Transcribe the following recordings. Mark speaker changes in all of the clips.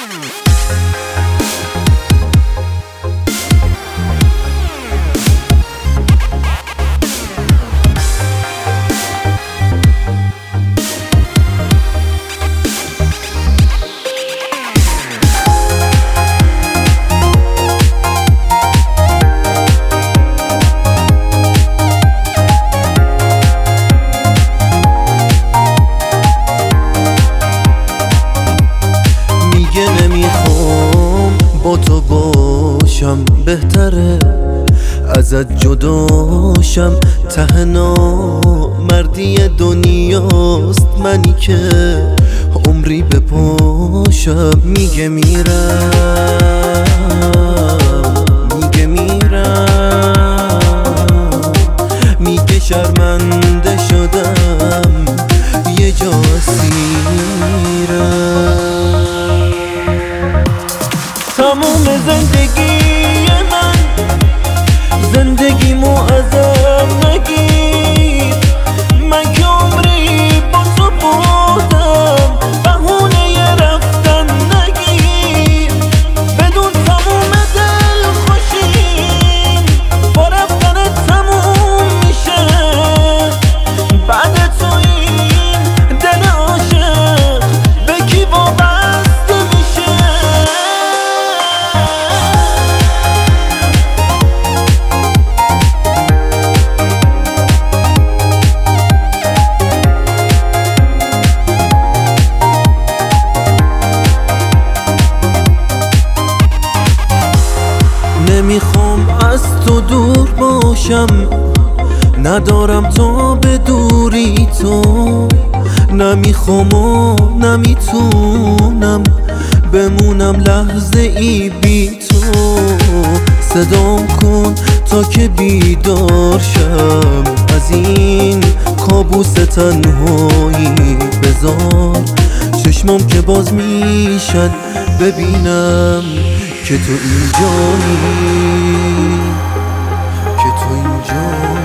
Speaker 1: با تو باشم بهتره ازت جداشم، ته نامردی دنیاست منی که عمری بپاشم. میگه میرم میگه شرمنده شدم یه جا اسیرم. تموم زندگی من زندگیمو ازم نگیر، من که عمری با تو بودم بهونه ی رفتن نگیر. بدون تموم دل خوشیم با رفتن تموم میشه، بعد تو این دل عاشق به کی وابسته میشه؟ نمیخوام از تو دور باشم، ندارم تا به دوری تو، نمیخوام و نمیتونم بمونم لحظه ای بی تو. صدام کن تا که بیدار شم از این کابوس تنهایی، بذار چشمام که باز میشن ببینم که تو اینجایی، که تو اینجایی.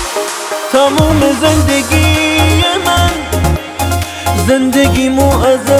Speaker 1: تموم زندگی من زندگیمو از